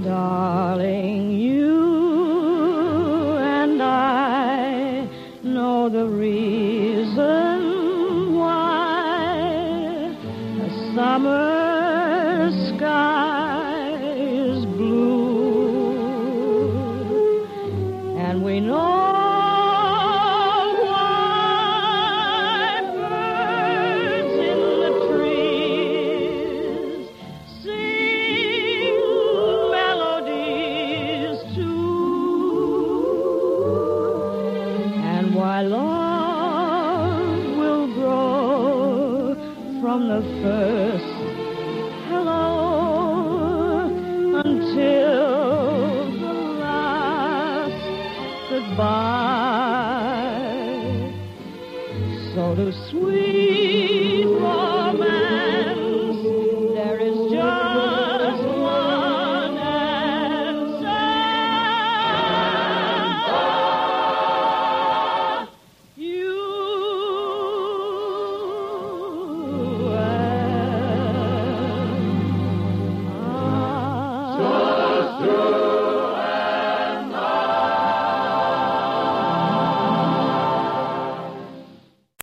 Darling, you and I know the reason why the summer sky is blue, and we know why birds in the trees sing melodies too, and why love will grow from the first hello until the last goodbye. So to sweet